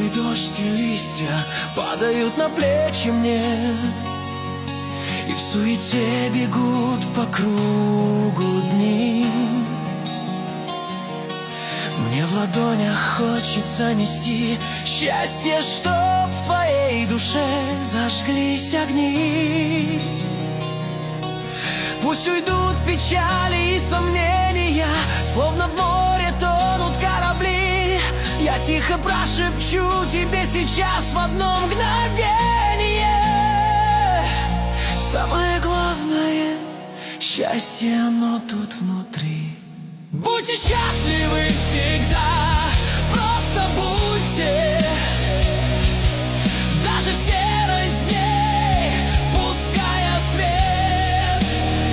дождь и листья падают на плечи мне, и в суете бегут по кругу дни. Мне в ладонях хочется нести счастье, чтоб в твоей душе зажглись огни. Пусть уйдут печали и сомнения, словно в море тонут корабли. Я тихо прошепчу тебе сейчас в одно мгновение: самое главное — счастье, оно тут внутри. Будьте счастливы всегда, просто будьте. Даже в серость дней пуская свет.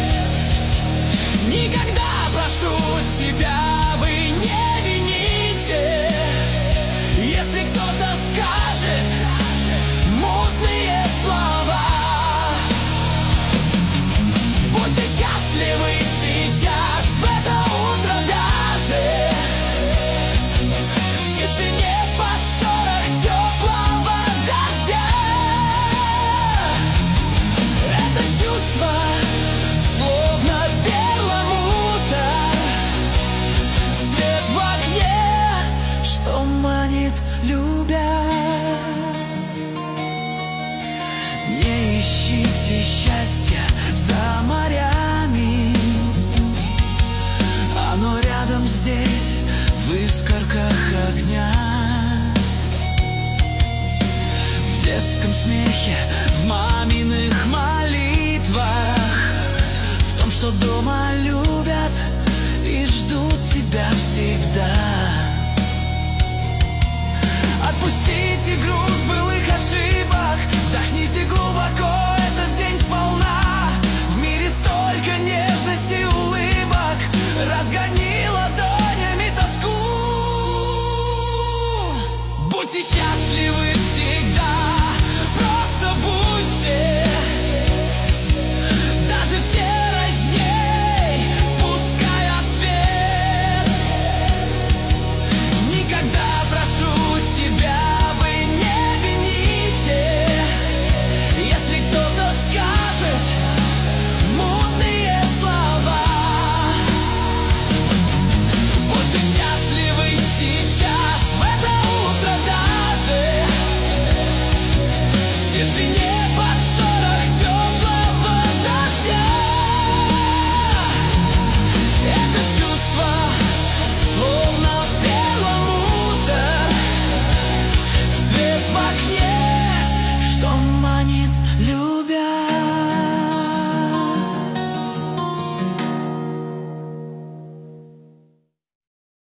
Никогда, прошу себя, вы не вините, если кто-то скажет мутные слова. Будьте счастливы сейчас, в это утро даже, в тишине под шорох теплого дождя. Это чувство словно перламутр, свет в окне, что манит, любя. Не ищите счастья за морями, оно рядом здесь, в искорках огня, в детском смехе, в маминых молитвах, в том, что дома любят и ждут тебя всегда. Отпустите груз